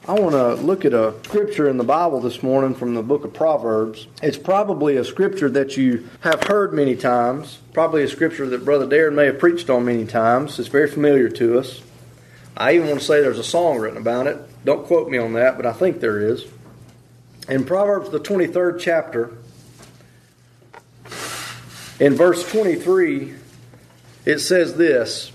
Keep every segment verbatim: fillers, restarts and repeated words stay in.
I want to look at a scripture in the Bible this morning from the book of Proverbs. It's probably a scripture that you have heard many times, probably a scripture that Brother Darren may have preached on many times. It's very familiar to us. I even want to say there's a song written about it. Don't quote me on that, but I think there is. In Proverbs, the twenty-third chapter, in verse twenty-three, it says this: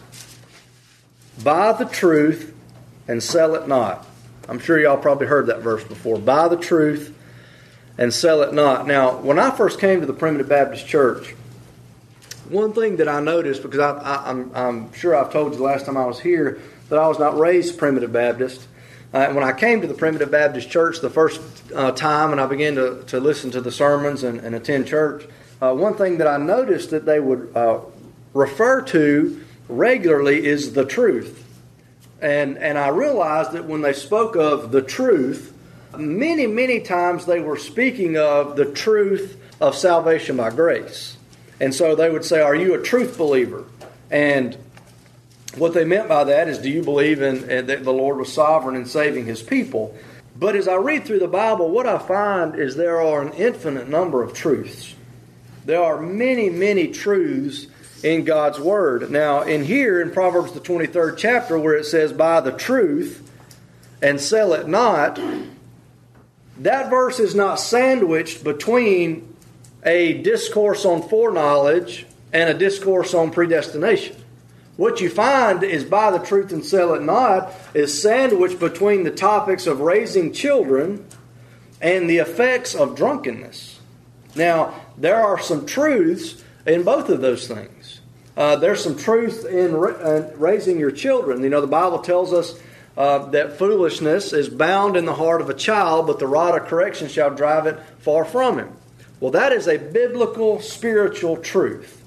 "Buy the truth and sell it not." I'm sure y'all probably heard that verse before. Buy the truth and sell it not. Now, when I first came to the Primitive Baptist Church, one thing that I noticed, because I, I, I'm, I'm sure I've told you the last time I was here, that I was not raised Primitive Baptist. Uh, when I came to the Primitive Baptist Church the first uh, time and I began to, to listen to the sermons and, and attend church, uh, one thing that I noticed that they would uh, refer to regularly is the truth. And and I realized that when they spoke of the truth, many, many times they were speaking of the truth of salvation by grace. And so they would say, "Are you a truth believer?" And what they meant by that is, do you believe in, in that the Lord was sovereign in saving His people? But as I read through the Bible, what I find is there are an infinite number of truths. There are many, many truths in God's Word. Now, in here, in Proverbs the twenty-third chapter, where it says, "Buy the truth and sell it not," that verse is not sandwiched between a discourse on foreknowledge and a discourse on predestination. What you find is "buy the truth and sell it not" is sandwiched between the topics of raising children and the effects of drunkenness. Now, there are some truths in both of those things. Uh, there's some truth in ra- uh, raising your children. You know, the Bible tells us uh, that foolishness is bound in the heart of a child, but the rod of correction shall drive it far from him. Well, that is a biblical, spiritual truth.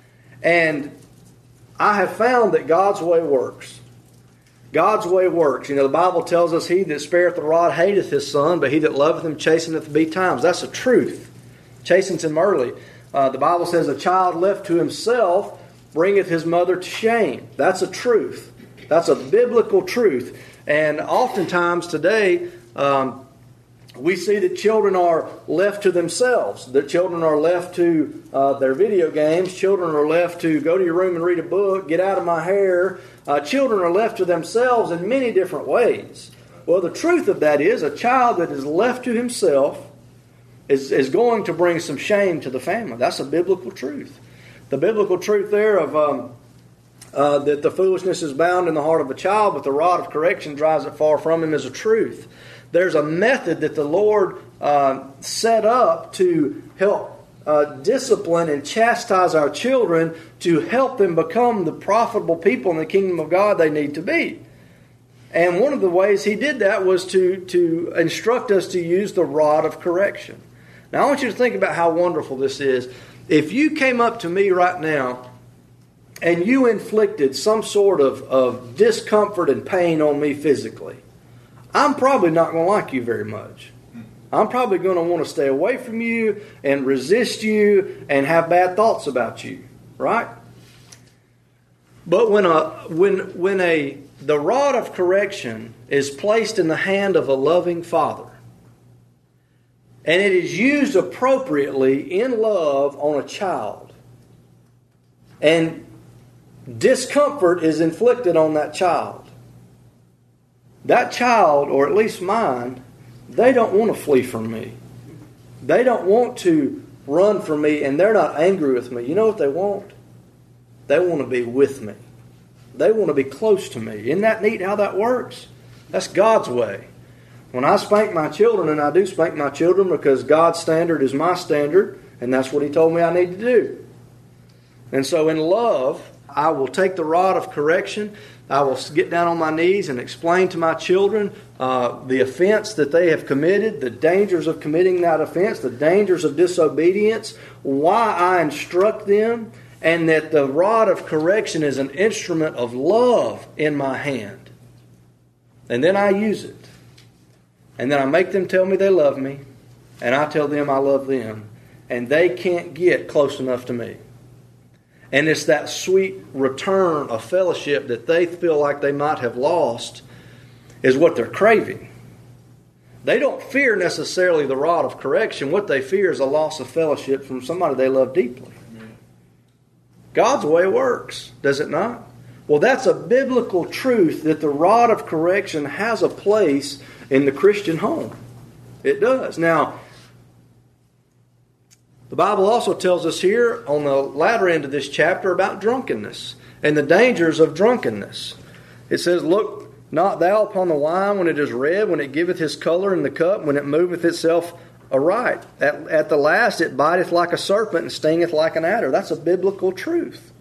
And I have found that God's way works. God's way works. You know, the Bible tells us, "He that spareth the rod hateth his son, but he that loveth him chasteneth betimes." That's a truth. Chastens him early. Uh, the Bible says, "A child left to himself bringeth his mother to shame." That's a truth. That's a biblical truth. And oftentimes today, um, we see that children are left to themselves. That children are left to uh, their video games. Children are left to go to your room and read a book, get out of my hair. Uh, children are left to themselves in many different ways. Well, the truth of that is, a child that is left to himself is, is going to bring some shame to the family. That's a biblical truth. The biblical truth there of um, uh, that the foolishness is bound in the heart of a child, but the rod of correction drives it far from him, is a truth. There's a method that the Lord uh, set up to help uh, discipline and chastise our children to help them become the profitable people in the kingdom of God they need to be. And one of the ways He did that was to, to instruct us to use the rod of correction. Now, I want you to think about how wonderful this is. If you came up to me right now and you inflicted some sort of, of discomfort and pain on me physically, I'm probably not going to like you very much. I'm probably going to want to stay away from you and resist you and have bad thoughts about you, right? But when a when when a the rod of correction is placed in the hand of a loving father, and it is used appropriately in love on a child, and discomfort is inflicted on that child, that child, or at least mine, they don't want to flee from me. They don't want to run from me, and they're not angry with me. You know what they want? They want to be with me. They want to be close to me. Isn't that neat how that works? That's God's way. When I spank my children, and I do spank my children because God's standard is my standard, and that's what He told me I need to do. And so in love, I will take the rod of correction. I will get down on my knees and explain to my children uh, the offense that they have committed, the dangers of committing that offense, the dangers of disobedience, why I instruct them, and that the rod of correction is an instrument of love in my hand. And then I use it. And then I make them tell me they love me, and I tell them I love them, and they can't get close enough to me. And it's that sweet return of fellowship that they feel like they might have lost is what they're craving. They don't fear necessarily the rod of correction. What they fear is a loss of fellowship from somebody they love deeply. God's way works, does it not? Well, that's a biblical truth that the rod of correction has a place in the Christian home. It does. Now, the Bible also tells us here on the latter end of this chapter about drunkenness and the dangers of drunkenness. It says, "Look not thou upon the wine when it is red, when it giveth his color in the cup, when it moveth itself aright. At, at the last it biteth like a serpent and stingeth like an adder." That's a biblical truth.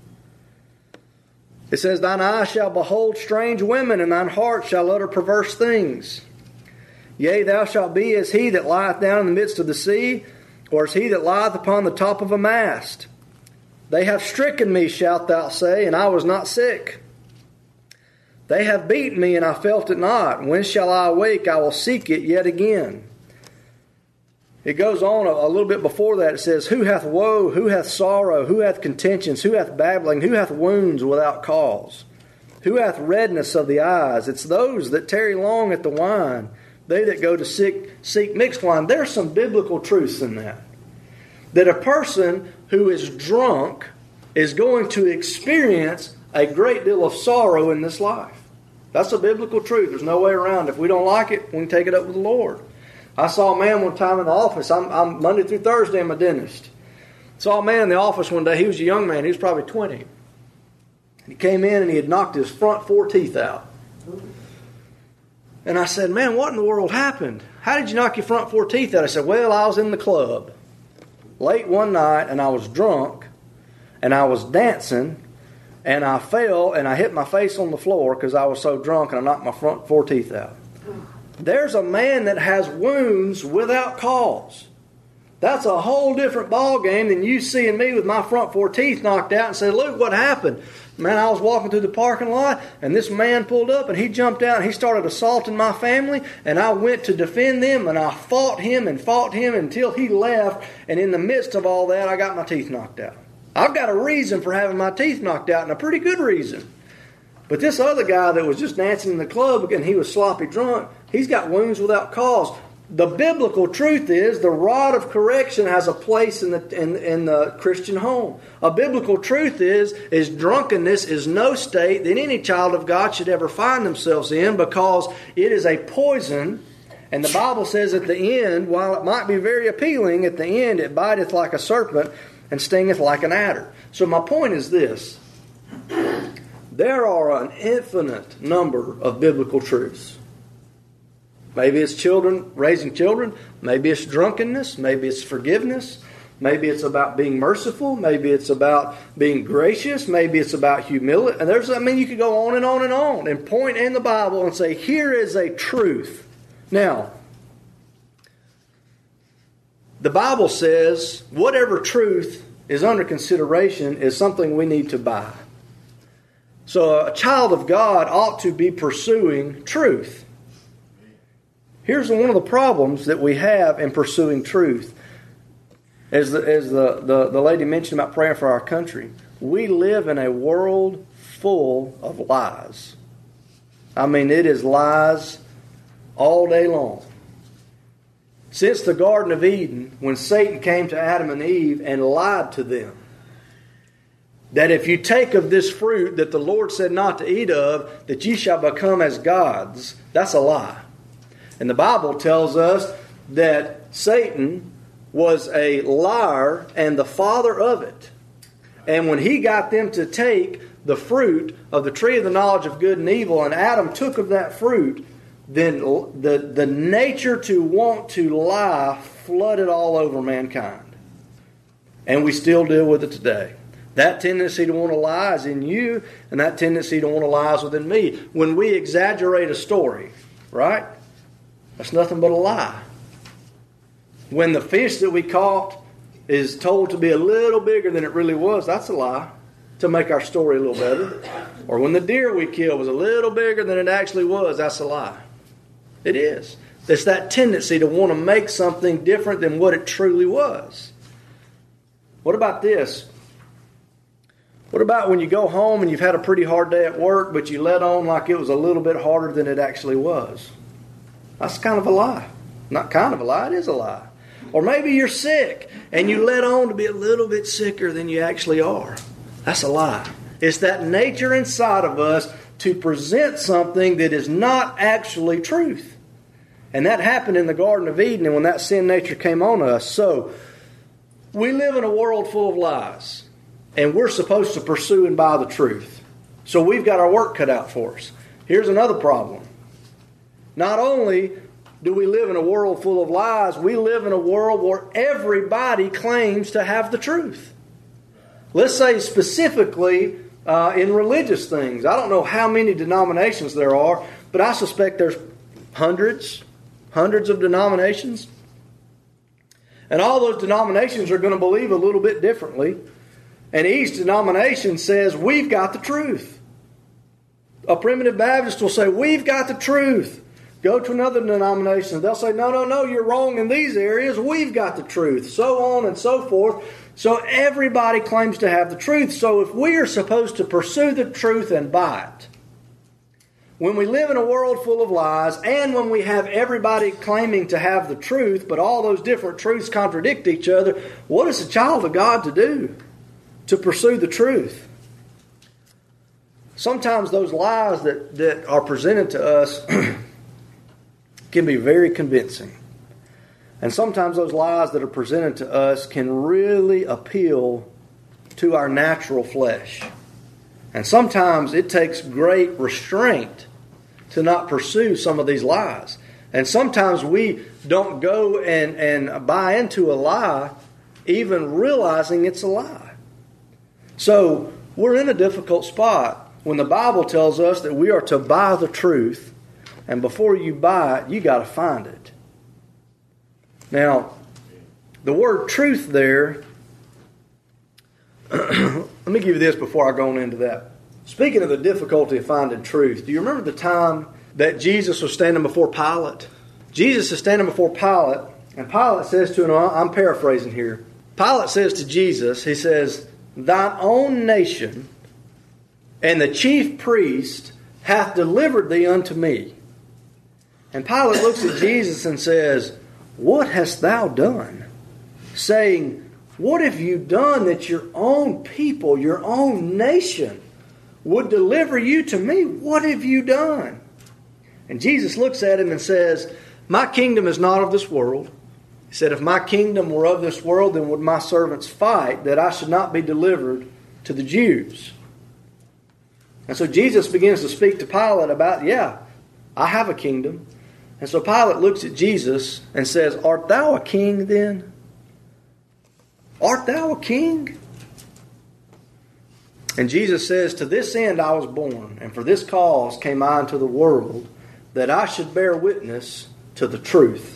It says, "Thine eyes shall behold strange women, and thine heart shall utter perverse things. Yea, thou shalt be as he that lieth down in the midst of the sea, or as he that lieth upon the top of a mast. They have stricken me, shalt thou say, and I was not sick. They have beaten me, and I felt it not. When shall I awake? I will seek it yet again." It goes on a, a little bit before that. It says, "Who hath woe? Who hath sorrow? Who hath contentions? Who hath babbling? Who hath wounds without cause? Who hath redness of the eyes?" It's those that tarry long at the wine, they that go to seek, seek mixed wine. There's some biblical truths in that. That a person who is drunk is going to experience a great deal of sorrow in this life. That's a biblical truth. There's no way around it. If we don't like it, we can take it up with the Lord. I saw a man one time in the office. I'm, I'm Monday through Thursday, I'm a dentist. Saw a man in the office one day. He was a young man. He was probably twenty. He came in and he had knocked his front four teeth out. And I said, "Man, what in the world happened? How did you knock your front four teeth out?" I said, "Well, I was in the club late one night and I was drunk and I was dancing and I fell and I hit my face on the floor because I was so drunk and I knocked my front four teeth out." There's a man that has wounds without cause. That's a whole different ball game than you seeing me with my front four teeth knocked out and say, "Look what happened." Man, I was walking through the parking lot and this man pulled up and he jumped out and he started assaulting my family, and I went to defend them and I fought him and fought him until he left, and in the midst of all that I got my teeth knocked out. I've got a reason for having my teeth knocked out, and a pretty good reason. But this other guy that was just dancing in the club and he was sloppy drunk, he's got wounds without cause. The biblical truth is the rod of correction has a place in the in, in the Christian home. A biblical truth is, is drunkenness is no state that any child of God should ever find themselves in, because it is a poison. And the Bible says at the end, while it might be very appealing, at the end it biteth like a serpent and stingeth like an adder. So my point is this. There are an infinite number of biblical truths. Maybe it's children, raising children. Maybe it's drunkenness. Maybe it's forgiveness. Maybe it's about being merciful. Maybe it's about being gracious. Maybe it's about humility. And there's, I mean, you could go on and on and on and point in the Bible and say, here is a truth. Now, the Bible says whatever truth is under consideration is something we need to buy. So a child of God ought to be pursuing truth. Here's one of the problems that we have in pursuing truth. As the, as the, the, the lady mentioned about praying for our country, we live in a world full of lies. I mean, it is lies all day long. Since the Garden of Eden, when Satan came to Adam and Eve and lied to them, that if you take of this fruit that the Lord said not to eat of, that ye shall become as gods, that's a lie. And the Bible tells us that Satan was a liar and the father of it. And when he got them to take the fruit of the tree of the knowledge of good and evil, and Adam took of that fruit, then the, the nature to want to lie flooded all over mankind. And we still deal with it today. That tendency to want to lie is in you, and that tendency to want to lie is within me. When we exaggerate a story, right? That's nothing but a lie. When the fish that we caught is told to be a little bigger than it really was, that's a lie to make our story a little better. Or when the deer we killed was a little bigger than it actually was, that's a lie. It is. It's that tendency to want to make something different than what it truly was. What about this? What about when you go home and you've had a pretty hard day at work, but you let on like it was a little bit harder than it actually was? That's kind of a lie. Not kind of a lie, it is a lie. Or maybe you're sick and you let on to be a little bit sicker than you actually are. That's a lie. It's that nature inside of us to present something that is not actually truth. And that happened in the Garden of Eden and when that sin nature came on us. So, we live in a world full of lies. And we're supposed to pursue and buy the truth. So we've got our work cut out for us. Here's another problem. Not only do we live in a world full of lies, we live in a world where everybody claims to have the truth. Let's say specifically uh, in religious things. I don't know how many denominations there are, but I suspect there's hundreds, hundreds of denominations. And all those denominations are going to believe a little bit differently. And each denomination says, we've got the truth. A primitive Baptist will say, we've got the truth. Go to another denomination. They'll say, no, no, no, you're wrong in these areas. We've got the truth. So on and so forth. So everybody claims to have the truth. So if we are supposed to pursue the truth and buy it, when we live in a world full of lies, and when we have everybody claiming to have the truth, but all those different truths contradict each other, what is a child of God to do? To pursue the truth. Sometimes those lies that, that are presented to us can be very convincing. And sometimes those lies that are presented to us can really appeal to our natural flesh. And sometimes it takes great restraint to not pursue some of these lies. And sometimes we don't go and, and buy into a lie even realizing it's a lie. So we're in a difficult spot when the Bible tells us that we are to buy the truth, and before you buy it, you got to find it. Now, the word truth there, let me give you this before I go on into that. Speaking of the difficulty of finding truth, do you remember the time that Jesus was standing before Pilate? Jesus is standing before Pilate, and Pilate says to him, I'm paraphrasing here. Pilate says to Jesus, he says, thine own nation and the chief priest hath delivered thee unto me. And Pilate looks at Jesus and says, what hast thou done? Saying, what have you done that your own people, your own nation, would deliver you to me? What have you done? And Jesus looks at him and says, my kingdom is not of this world. He said, if my kingdom were of this world, then would my servants fight that I should not be delivered to the Jews. And so Jesus begins to speak to Pilate about, yeah, I have a kingdom. And so Pilate looks at Jesus and says, art thou a king then? Art thou a king? And Jesus says, to this end I was born, and for this cause came I into the world, that I should bear witness to the truth.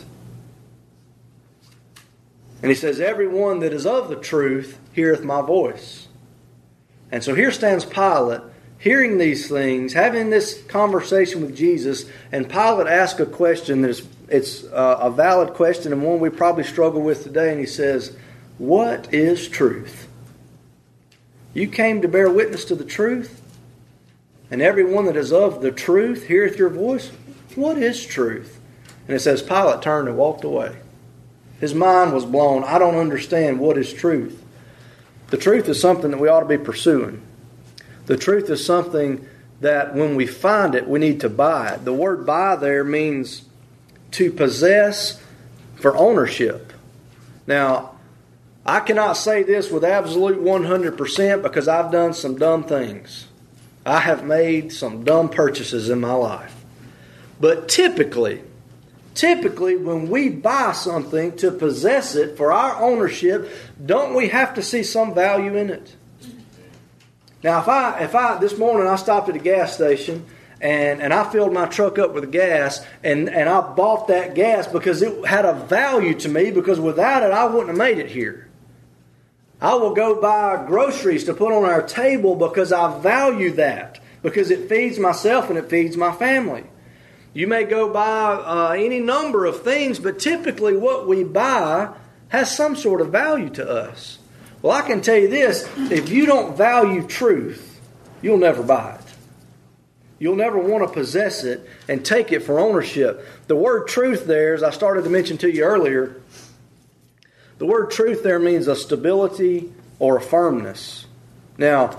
And he says, everyone that is of the truth heareth my voice. And so here stands Pilate, hearing these things, having this conversation with Jesus, and Pilate asks a question that is it's a valid question and one we probably struggle with today, and he says, what is truth? You came to bear witness to the truth, and everyone that is of the truth heareth your voice. What is truth? And it says Pilate turned and walked away. His mind was blown. I don't understand what is truth. The truth is something that we ought to be pursuing. The truth is something that when we find it, we need to buy it. The word buy there means to possess for ownership. Now, I cannot say this with absolute one hundred percent because I've done some dumb things. I have made some dumb purchases in my life. But typically, typically when we buy something to possess it for our ownership, don't we have to see some value in it? Now, if I, if I, this morning I stopped at a gas station and, and I filled my truck up with gas and, and I bought that gas because it had a value to me, because without it I wouldn't have made it here. I will go buy groceries to put on our table because I value that, because it feeds myself and it feeds my family. You may go buy uh, any number of things, but typically what we buy has some sort of value to us. Well, I can tell you this, if you don't value truth, you'll never buy it. You'll never want to possess it and take it for ownership. The word truth there, as I started to mention to you earlier, the word truth there means a stability or a firmness. Now,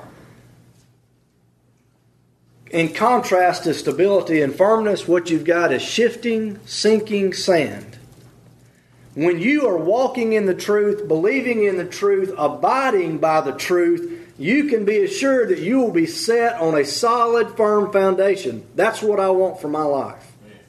in contrast to stability and firmness, what you've got is shifting, sinking sand. When you are walking in the truth, believing in the truth, abiding by the truth, you can be assured that you will be set on a solid, firm foundation. That's what I want for my life.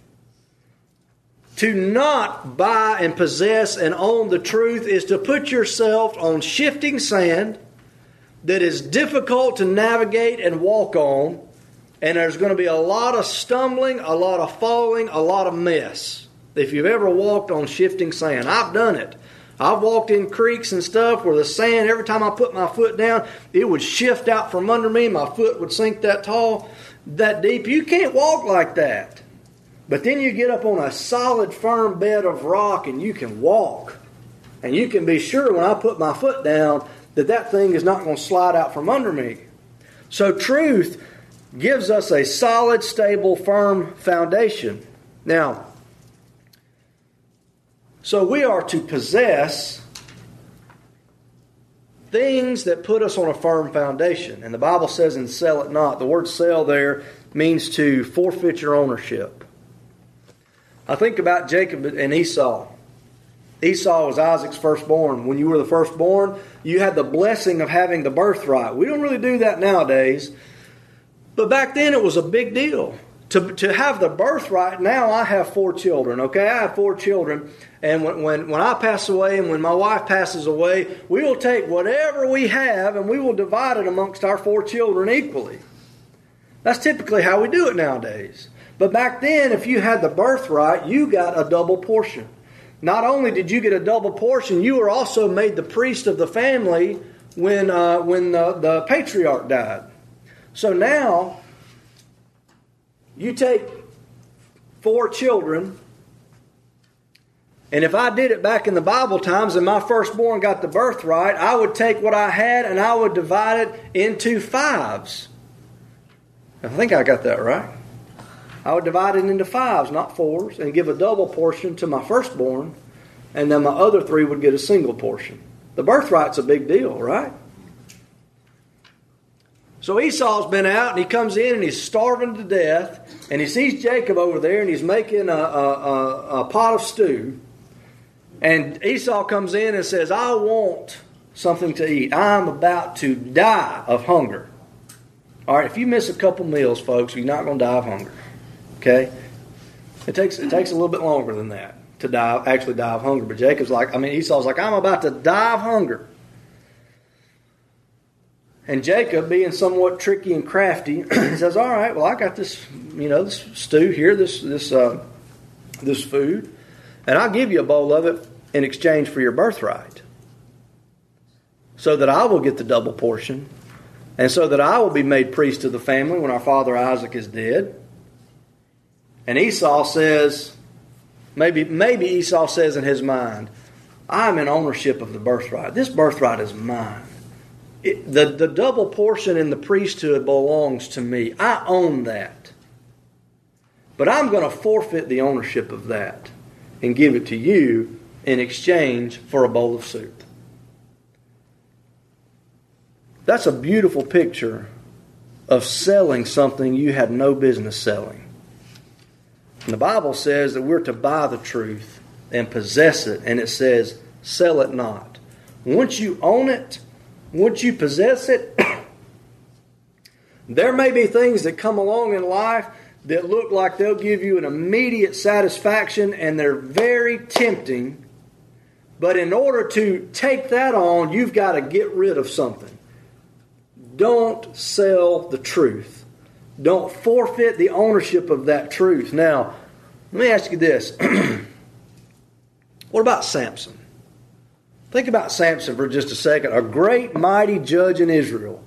To not buy and possess and own the truth is to put yourself on shifting sand that is difficult to navigate and walk on. And there's going to be a lot of stumbling, a lot of falling, a lot of mess. If you've ever walked on shifting sand, I've done it. I've walked in creeks and stuff where the sand, every time I put my foot down, it would shift out from under me. My foot would sink that tall, that deep. You can't walk like that. But then you get up on a solid, firm bed of rock and you can walk. And you can be sure when I put my foot down that that thing is not going to slide out from under me. So truth gives us a solid, stable, firm foundation. Now, so we are to possess things that put us on a firm foundation. And the Bible says, and sell it not. The word sell there means to forfeit your ownership. I think about Jacob and Esau. Esau was Isaac's firstborn. When you were the firstborn, you had the blessing of having the birthright. We don't really do that nowadays. But back then it was a big deal. To, to have the birthright, now I have four children, okay? I have four children. And when, when, when I pass away and when my wife passes away, we will take whatever we have and we will divide it amongst our four children equally. That's typically how we do it nowadays. But back then, if you had the birthright, you got a double portion. Not only did you get a double portion, you were also made the priest of the family when, uh, when the, the patriarch died. So now, you take four children, and if I did it back in the Bible times and my firstborn got the birthright, I would take what I had and I would divide it into fives. I think I got that right. I would divide it into fives, not fours, and give a double portion to my firstborn, and then my other three would get a single portion. The birthright's a big deal, right? So Esau's been out, and he comes in, and he's starving to death, and he sees Jacob over there, and he's making a, a, a, a pot of stew. And Esau comes in and says, I want something to eat. I'm about to die of hunger. All right, if you miss a couple meals, folks, you're not going to die of hunger. Okay? It takes it takes a little bit longer than that to die, actually die of hunger. But Jacob's like, I mean, Esau's like, I'm about to die of hunger. And Jacob, being somewhat tricky and crafty, says, all right, well, I got this, you know, this stew here, this this uh, this food, and I'll give you a bowl of it in exchange for your birthright, so that I will get the double portion, and so that I will be made priest of the family when our father Isaac is dead. And Esau says, maybe maybe Esau says in his mind, I'm in ownership of the birthright. This birthright is mine. It, the, the double portion in the priesthood belongs to me. I own that. But I'm going to forfeit the ownership of that and give it to you in exchange for a bowl of soup. That's a beautiful picture of selling something you had no business selling. And the Bible says that we're to buy the truth and possess it. And it says, sell it not. Once you own it, once you possess it, there may be things that come along in life that look like they'll give you an immediate satisfaction and they're very tempting. But in order to take that on, you've got to get rid of something. Don't sell the truth. Don't forfeit the ownership of that truth. Now, let me ask you this. What about Samson? Think about Samson for just a second. A great, mighty judge in Israel.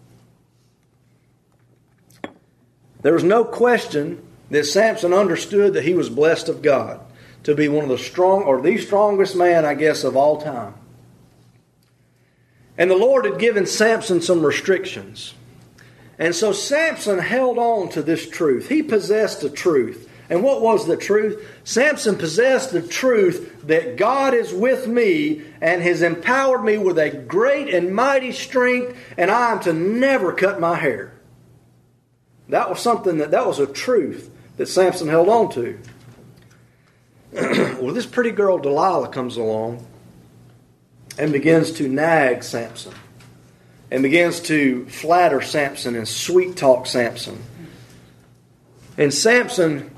There was no question that Samson understood that he was blessed of God to be one of the strong, or the strongest man, I guess, of all time. And the Lord had given Samson some restrictions. And so Samson held on to this truth. He possessed the truth. And what was the truth? Samson possessed the truth that God is with me and has empowered me with a great and mighty strength, and I am to never cut my hair. That was something that, that was a truth that Samson held on to. Well, this pretty girl Delilah comes along and begins to nag Samson and begins to flatter Samson and sweet talk Samson. And Samson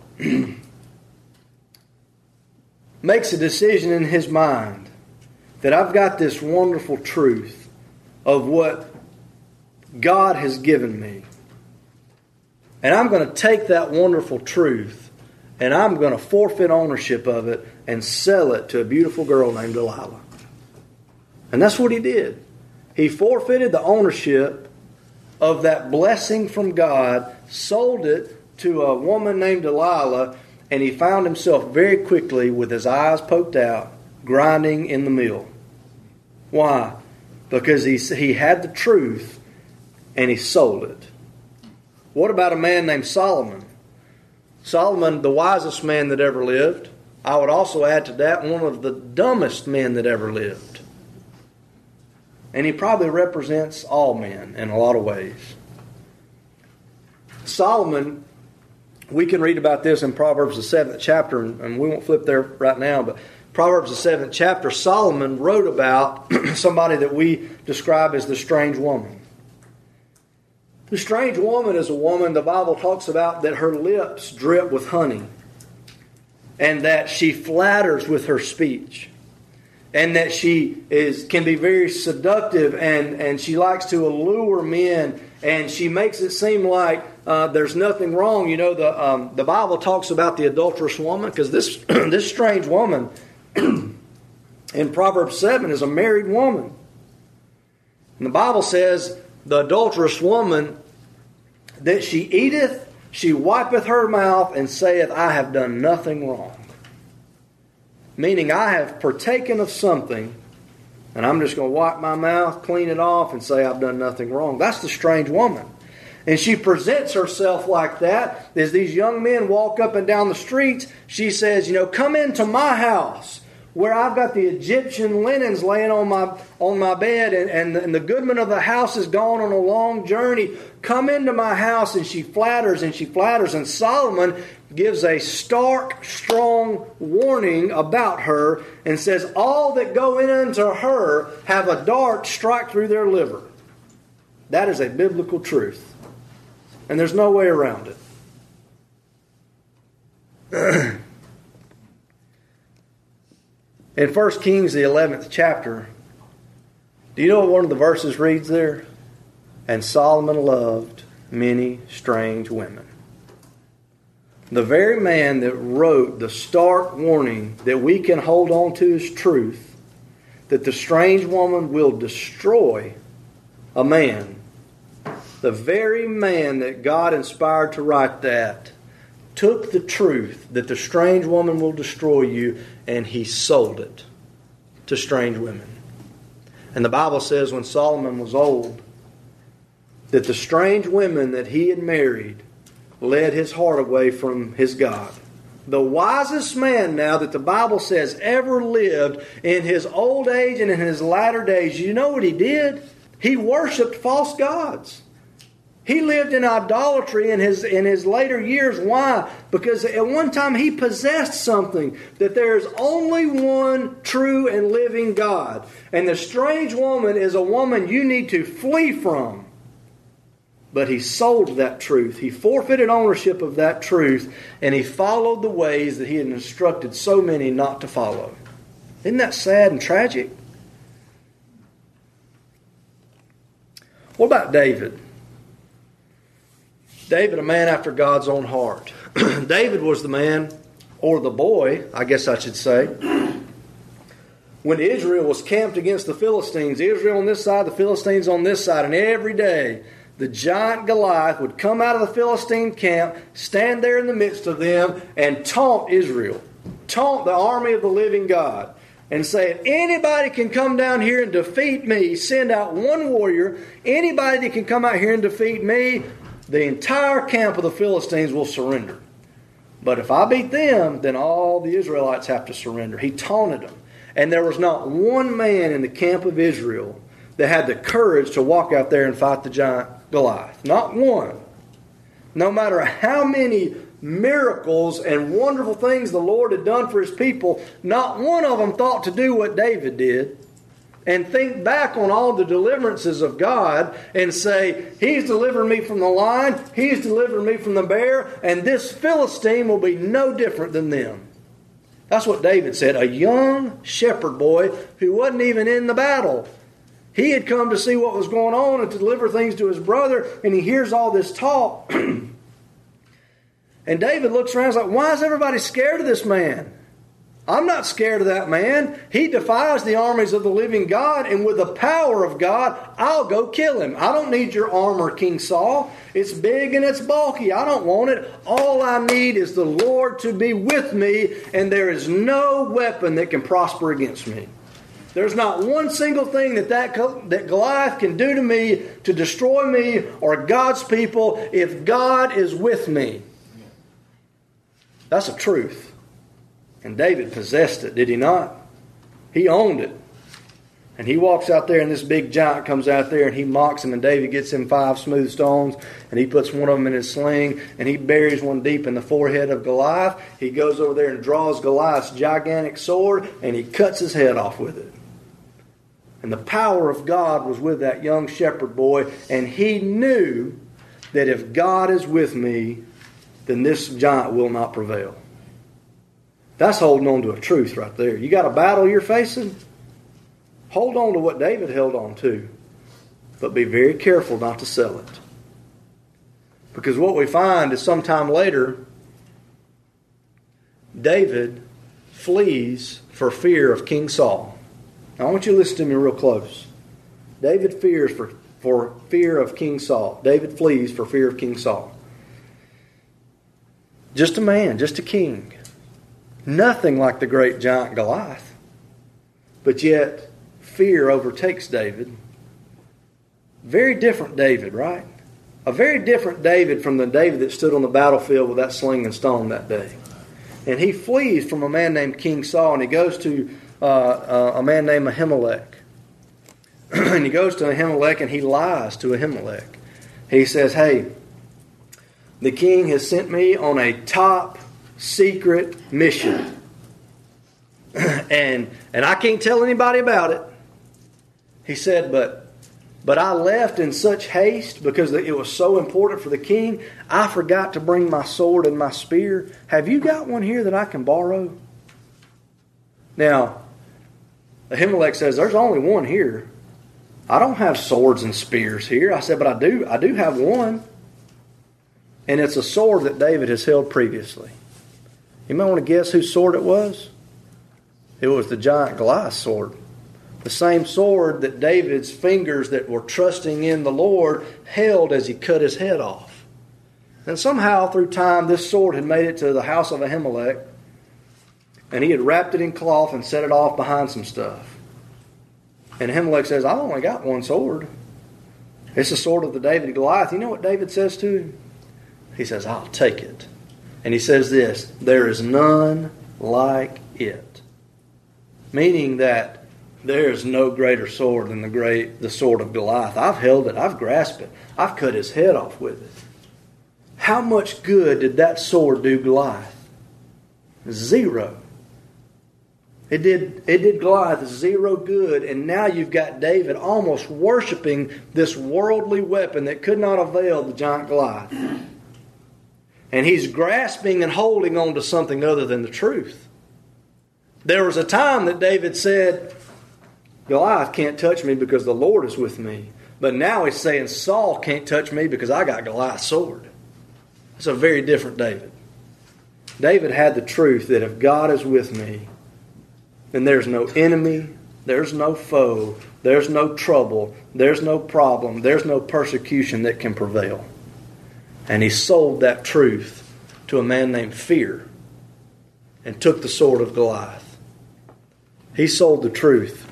makes a decision in his mind that I've got this wonderful truth of what God has given me. And I'm going to take that wonderful truth and I'm going to forfeit ownership of it and sell it to a beautiful girl named Delilah. And that's what he did. He forfeited the ownership of that blessing from God, sold it to a woman named Delilah, and he found himself very quickly with his eyes poked out, grinding in the mill. Why? Because he, he had the truth and he sold it. What about a man named Solomon? Solomon, the wisest man that ever lived. I would also add to that, one of the dumbest men that ever lived. And he probably represents all men in a lot of ways. Solomon, we can read about this in Proverbs the seventh chapter, and we won't flip there right now, but Proverbs the seventh chapter, Solomon wrote about somebody that we describe as the strange woman. The strange woman is a woman the Bible talks about that her lips drip with honey, and that she flatters with her speech, and that she is can be very seductive, and, and she likes to allure men, and she makes it seem like uh, there's nothing wrong. You know, the um, the Bible talks about the adulterous woman, because this this strange woman in Proverbs seven is a married woman. And the Bible says, the adulterous woman, that she eateth, she wipeth her mouth, and saith, I have done nothing wrong. Meaning, I have partaken of something, and I'm just going to wipe my mouth, clean it off, and say I've done nothing wrong. That's the strange woman. And she presents herself like that. As these young men walk up and down the streets, she says, you know, come into my house, where I've got the Egyptian linens laying on my on my bed, and, and, the, and the goodman of the house is gone on a long journey. Come into my house. And she flatters and she flatters. And Solomon gives a stark, strong warning about her and says, all that go in unto her have a dart strike through their liver. That is a biblical truth. And there's no way around it. In First Kings, the eleventh chapter, do you know what one of the verses reads there? And Solomon loved many strange women. The very man that wrote the stark warning that we can hold on to as truth, that the strange woman will destroy a man, the very man that God inspired to write that, took the truth that the strange woman will destroy you, and he sold it to strange women. And the Bible says when Solomon was old, that the strange women that he had married led his heart away from his God. The wisest man now that the Bible says ever lived, in his old age and in his latter days, you know what he did? He worshipped false gods. He lived in idolatry in his in his later years. Why? Because at one time he possessed something, that there is only one true and living God. And the strange woman is a woman you need to flee from. But he sold that truth. He forfeited ownership of that truth, and he followed the ways that he had instructed so many not to follow. Isn't that sad and tragic? What about David? David, a man after God's own heart. David was the man, or the boy, I guess I should say, when Israel was camped against the Philistines. Israel on this side, the Philistines on this side. And every day, the giant Goliath would come out of the Philistine camp, stand there in the midst of them, and taunt Israel. Taunt the army of the living God. and say, if anybody can come down here and defeat me, send out one warrior, anybody that can come out here and defeat me, the entire camp of the Philistines will surrender. But if I beat them, then all the Israelites have to surrender. He taunted them. And there was not one man in the camp of Israel that had the courage to walk out there and fight the giant Goliath. Not one. No matter how many miracles and wonderful things the Lord had done for His people, not one of them thought to do what David did and think back on all the deliverances of God and say, He's delivered me from the lion, He's delivered me from the bear, and this Philistine will be no different than them. That's what David said. A young shepherd boy who wasn't even in the battle. He had come to see what was going on and to deliver things to his brother, and he hears all this talk. And David looks around and is like, why is everybody scared of this man? I'm not scared of that man. He defies the armies of the living God, and with the power of God, I'll go kill him. I don't need your armor, King Saul. It's big and it's bulky. I don't want it. All I need is the Lord to be with me, and there is no weapon that can prosper against me. There's not one single thing that, that that Goliath can do to me to destroy me or God's people if God is with me. That's a truth. And David possessed it, did he not? He owned it. And he walks out there and this big giant comes out there and he mocks him, and David gets him five smooth stones and he puts one of them in his sling and he buries one deep in the forehead of Goliath. He goes over there and draws Goliath's gigantic sword and he cuts his head off with it. And the power of God was with that young shepherd boy, and he knew that if God is with me, then this giant will not prevail. That's holding on to a truth right there. You got a battle you're facing? Hold on to what David held on to. But be very careful not to sell it. Because what we find is sometime later, David flees for fear of King Saul. Now I want you to listen to me real close. David fears for, for fear of King Saul. David flees for fear of King Saul. Just a man, just a king. Nothing like the great giant Goliath. But yet, fear overtakes David. Very different David, right? A very different David from the David that stood on the battlefield with that sling and stone that day. And he flees from a man named King Saul, and he goes to uh, uh, a man named Ahimelech. And he goes to Ahimelech and he lies to Ahimelech. He says, hey, the king has sent me on a top secret mission. and and I can't tell anybody about it. He said, but but I left in such haste because it was so important for the king. I forgot to bring my sword and my spear. Have you got one here that I can borrow? Now, Ahimelech says, there's only one here. I don't have swords and spears here. I said, but I do, I do have one. And it's a sword that David has held previously. You might want to guess whose sword it was? It was the giant Goliath's sword. The same sword that David's fingers that were trusting in the Lord held as he cut his head off. And somehow through time this sword had made it to the house of Ahimelech. And he had wrapped it in cloth and set it off behind some stuff. And Ahimelech says, I only got one sword. It's the sword of the David Goliath. You know what David says to him? He says, I'll take it. And he says this, there is none like it. Meaning that there is no greater sword than the great the sword of Goliath. I've held it. I've grasped it. I've cut his head off with it. How much good did that sword do Goliath? Zero. It did, it did Goliath zero good, and now you've got David almost worshiping this worldly weapon that could not avail the giant Goliath. And he's grasping and holding on to something other than the truth. There was a time that David said, Goliath can't touch me because the Lord is with me. But now he's saying Saul can't touch me because I got Goliath's sword. It's a very different David. David had the truth that if God is with me, then there's no enemy, there's no foe, there's no trouble, there's no problem, there's no persecution that can prevail. And he sold that truth to a man named Fear and took the sword of Goliath. He sold the truth.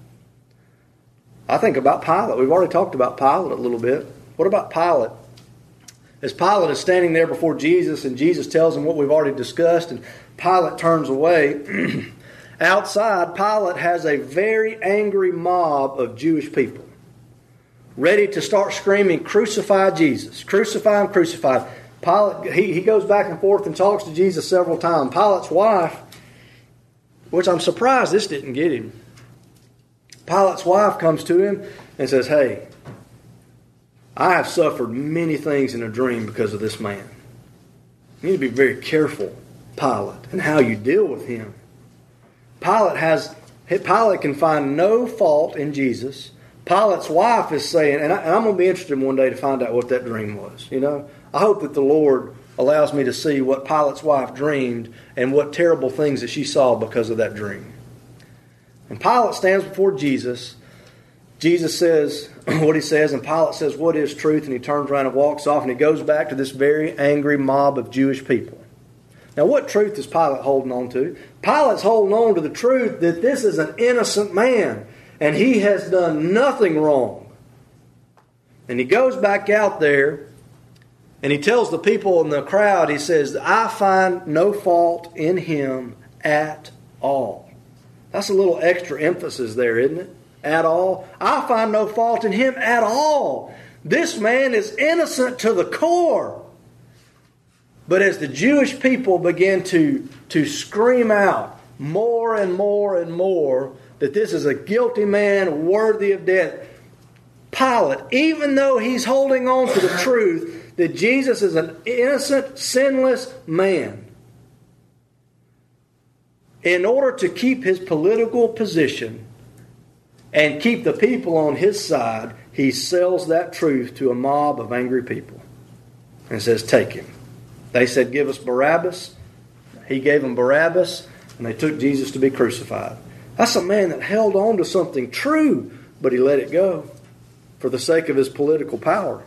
I think about Pilate. We've already talked about Pilate a little bit. What about Pilate? As Pilate is standing there before Jesus and Jesus tells him what we've already discussed and Pilate turns away, outside Pilate has a very angry mob of Jewish people ready to start screaming, "Crucify Jesus! Crucify him! Crucify him!" Pilate, he, he goes back and forth and talks to Jesus several times. Pilate's wife, which I'm surprised this didn't get him. Pilate's wife comes to him and says, "Hey, I have suffered many things in a dream because of this man. You need to be very careful, Pilate, and how you deal with him." Pilate has Pilate can find no fault in Jesus. Pilate's wife is saying, and, I, and I'm going to be interested one day to find out what that dream was. You know, I hope that the Lord allows me to see what Pilate's wife dreamed and what terrible things that she saw because of that dream. And Pilate stands before Jesus. Jesus says what he says, and Pilate says, "What is truth?" And he turns around and walks off, and he goes back to this very angry mob of Jewish people. Now, what truth is Pilate holding on to? Pilate's holding on to the truth that this is an innocent man, and he has done nothing wrong. And he goes back out there, and he tells the people in the crowd, he says, "I find no fault in him at all." That's a little extra emphasis there, isn't it? At all. I find no fault in him at all. This man is innocent to the core. But as the Jewish people began to, to scream out more and more and more that this is a guilty man worthy of death, Pilate, even though he's holding on to the truth that Jesus is an innocent, sinless man, in order to keep his political position and keep the people on his side, he sells that truth to a mob of angry people and says, "Take him." They said, "Give us Barabbas." He gave them Barabbas, and they took Jesus to be crucified. That's a man that held on to something true, but he let it go for the sake of his political power.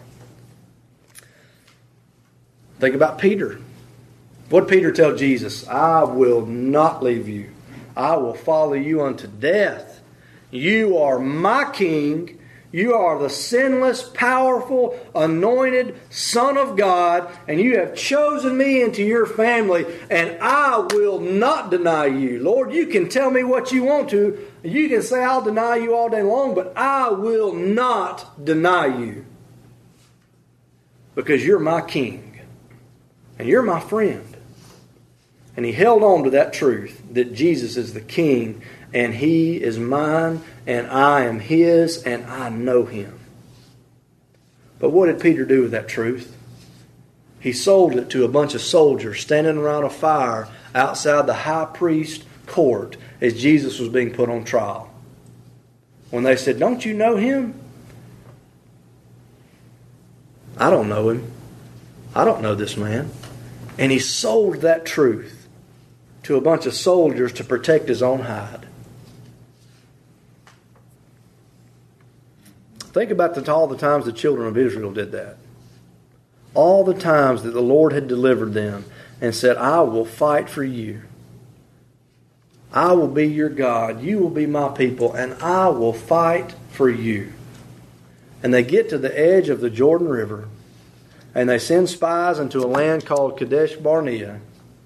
Think about Peter. What did Peter tell Jesus? "I will not leave you. I will follow you unto death. You are my king. You are the sinless, powerful, anointed Son of God, and you have chosen me into your family, and I will not deny you." Lord, you can tell me what you want to. You can say I'll deny you all day long, but I will not deny you. Because you're my king, and you're my friend. And he held on to that truth that Jesus is the king, and he is mine, and I am his, and I know him. But what did Peter do with that truth? He sold it to a bunch of soldiers standing around a fire outside the high priest's court as Jesus was being put on trial. When they said, "Don't you know him?" "I don't know him. I don't know this man." And he sold that truth to a bunch of soldiers to protect his own hide. Think about the, all the times the children of Israel did that. All the times that the Lord had delivered them and said, "I will fight for you. I will be your God. You will be my people, and I will fight for you." And they get to the edge of the Jordan River, and they send spies into a land called Kadesh Barnea.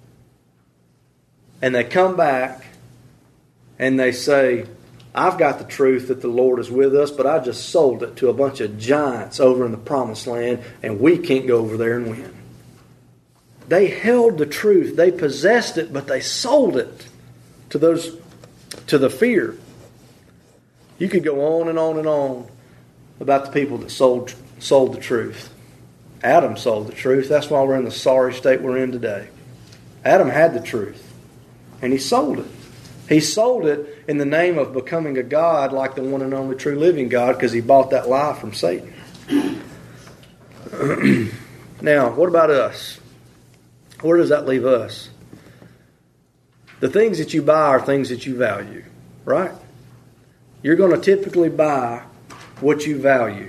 And they come back and they say, "I've got the truth that the Lord is with us, but I just sold it to a bunch of giants over in the promised land, and we can't go over there and win." They held the truth. They possessed it, but they sold it to those, to the fear. You could go on and on and on about the people that sold sold the truth. Adam sold the truth. That's why we're in the sorry state we're in today. Adam had the truth, and he sold it. He sold it in the name of becoming a God like the one and only true living God, because he bought that lie from Satan. Now, what about us? Where does that leave us? The things that you buy are things that you value, right? You're going to typically buy what you value.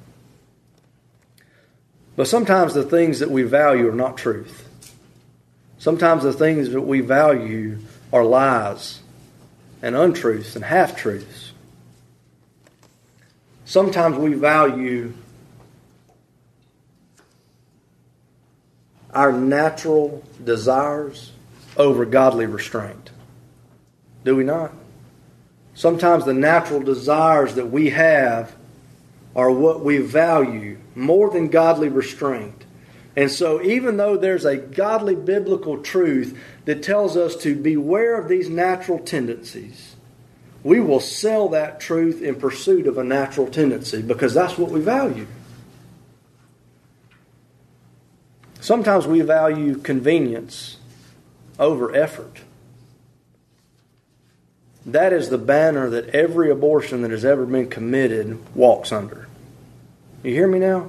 But sometimes the things that we value are not truth. Sometimes the things that we value are lies. and untruths and half-truths. Sometimes we value our natural desires over godly restraint. Do we not? Sometimes the natural desires that we have are what we value more than godly restraint. And so even though there's a godly biblical truth that tells us to beware of these natural tendencies, we will sell that truth in pursuit of a natural tendency because that's what we value. Sometimes we value convenience over effort. That is the banner that every abortion that has ever been committed walks under. You hear me now?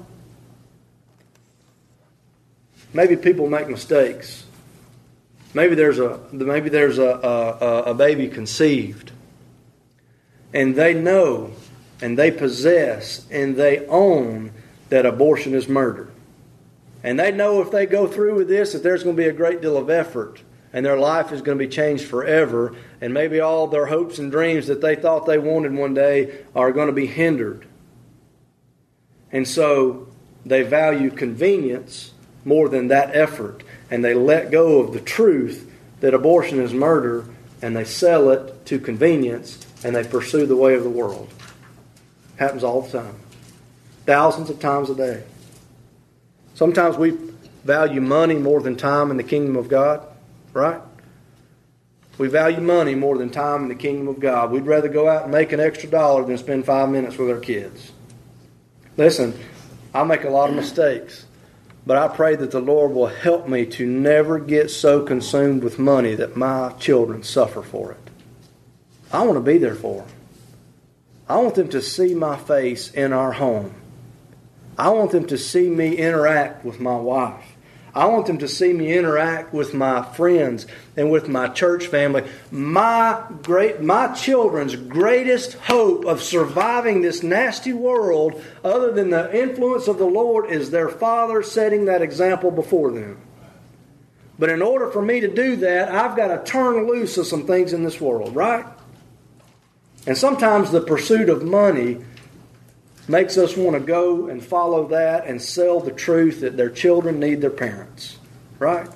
Maybe people make mistakes. Maybe there's a maybe there's a, a, a baby conceived, and they know, and they possess, and they own that abortion is murder. And they know if they go through with this that there's going to be a great deal of effort and their life is going to be changed forever, and maybe all their hopes and dreams that they thought they wanted one day are going to be hindered. And so they value convenience more than that effort, and they let go of the truth that abortion is murder, and they sell it to convenience, and they pursue the way of the world. Happens all the time. Thousands of times a day. Sometimes we value money more than time in the kingdom of God, right? We value money more than time in the kingdom of God. We'd rather go out and make an extra dollar than spend five minutes with our kids. Listen, I make a lot of mistakes, but I pray that the Lord will help me to never get so consumed with money that my children suffer for it. I want to be there for them. I want them to see my face in our home. I want them to see me interact with my wife. I want them to see me interact with my friends and with my church family. My great, my children's greatest hope of surviving this nasty world, other than the influence of the Lord, is their father setting that example before them. But in order for me to do that, I've got to turn loose of some things in this world, right? And sometimes the pursuit of money makes us want to go and follow that and sell the truth that their children need their parents. Right?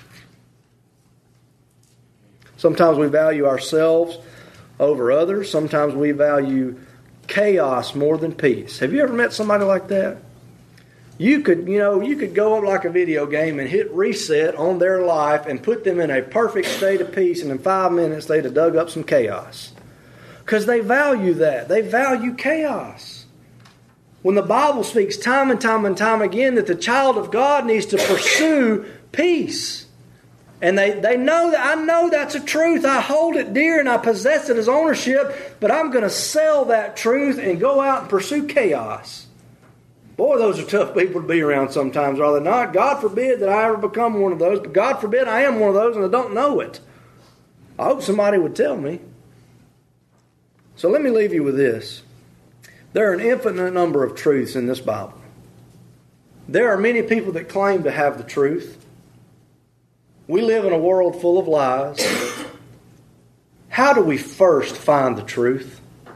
Sometimes we value ourselves over others. Sometimes we value chaos more than peace. Have you ever met somebody like that? You could, you know, you could go up like a video game and hit reset on their life and put them in a perfect state of peace, and in five minutes they'd have dug up some chaos. Because they value that. They value chaos. When the Bible speaks time and time and time again that the child of God needs to pursue peace. And they, they know that I know that's a truth. I hold it dear and I possess it as ownership, but I'm going to sell that truth and go out and pursue chaos. Boy, those are tough people to be around sometimes, are they not? God forbid that I ever become one of those, but God forbid I am one of those and I don't know it. I hope somebody would tell me. So let me leave you with this. There are an infinite number of truths in this Bible. There are many people that claim to have the truth. We live in a world full of lies. How do we first find the truth?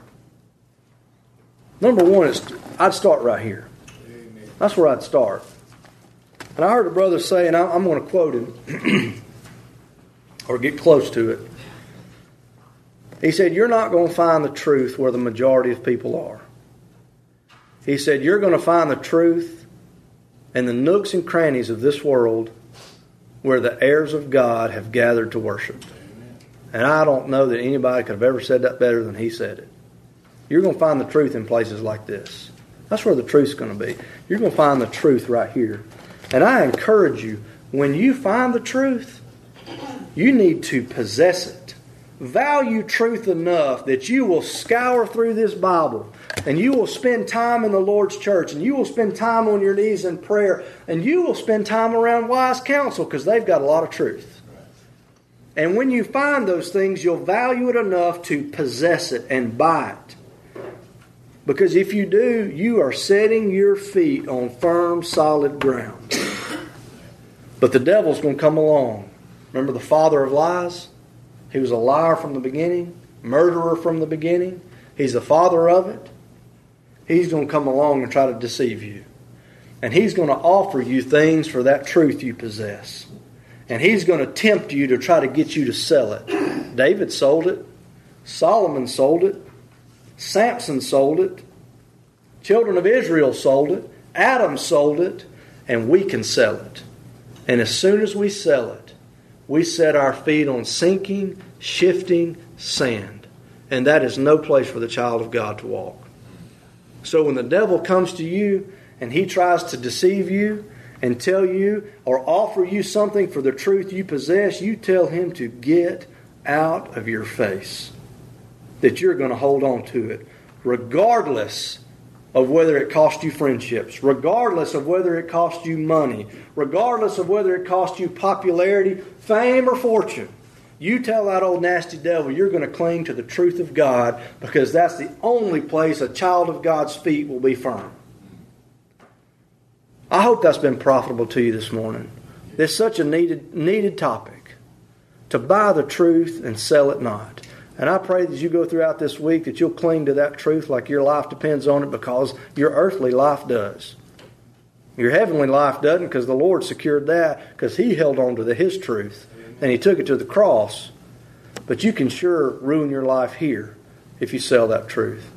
Number one is, I'd start right here. That's where I'd start. And I heard a brother say, and I'm going to quote him, or get close to it. He said, you're not going to find the truth where the majority of people are. He said, you're going to find the truth in the nooks and crannies of this world where the heirs of God have gathered to worship. And I don't know that anybody could have ever said that better than he said it. You're going to find the truth in places like this. That's where the truth's going to be. You're going to find the truth right here. And I encourage you, when you find the truth, you need to possess it. Value truth enough that you will scour through this Bible and you will spend time in the Lord's church and you will spend time on your knees in prayer and you will spend time around wise counsel because they've got a lot of truth. And when you find those things, you'll value it enough to possess it and buy it. Because if you do, you are setting your feet on firm, solid ground. But the devil's going to come along. Remember the father of lies? He was a liar from the beginning. murderer from the beginning. He's the father of it. He's going to come along and try to deceive you. And he's going to offer you things for that truth you possess. And he's going to tempt you to try to get you to sell it. David sold it. Solomon sold it. Samson sold it. Children of Israel sold it. Adam sold it. And we can sell it. And as soon as we sell it, we set our feet on sinking, shifting sand. And that is no place for the child of God to walk. So when the devil comes to you and he tries to deceive you and tell you or offer you something for the truth you possess, you tell him to get out of your face. That you're going to hold on to it. Regardless of whether it costs you friendships. Regardless of whether it costs you money. Regardless of whether it costs you popularity, fame, or fortune. You tell that old nasty devil you're going to cling to the truth of God because that's the only place a child of God's feet will be firm. I hope that's been profitable to you this morning. It's such a needed, needed topic. To buy the truth and sell it not. And I pray that as you go throughout this week that you'll cling to that truth like your life depends on it because your earthly life does. Your heavenly life doesn't because the Lord secured that because He held on to the, His truth and He took it to the cross. But you can sure ruin your life here if you sell that truth.